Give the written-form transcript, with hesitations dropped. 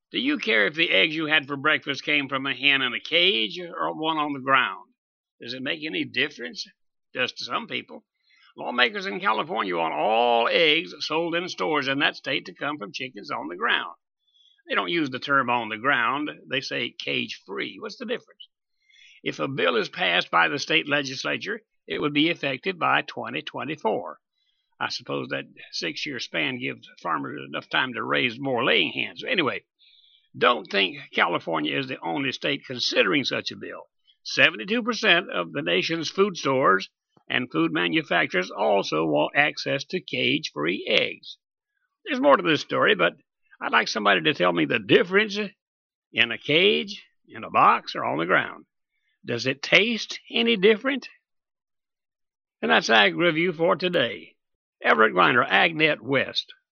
Do you care if the eggs you had for breakfast came from a hen in a cage or one on the ground? Does it make any difference? Does to some people. Lawmakers in California want all eggs sold in stores in that state to come from chickens on the ground. They don't use the term on the ground, they say cage free. What's the difference? If a bill is passed by the state legislature, it would be effective by 2024. I suppose that 6-year span gives farmers enough time to raise more laying hens. Anyway, don't think California is the only state considering such a bill. 72% of the nation's food stores and food manufacturers also want access to cage-free eggs. There's more to this story, but I'd like somebody to tell me the difference in a cage, in a box, or on the ground. Does it taste any different? And that's Ag Review for today. Everett Griner, AgNet West.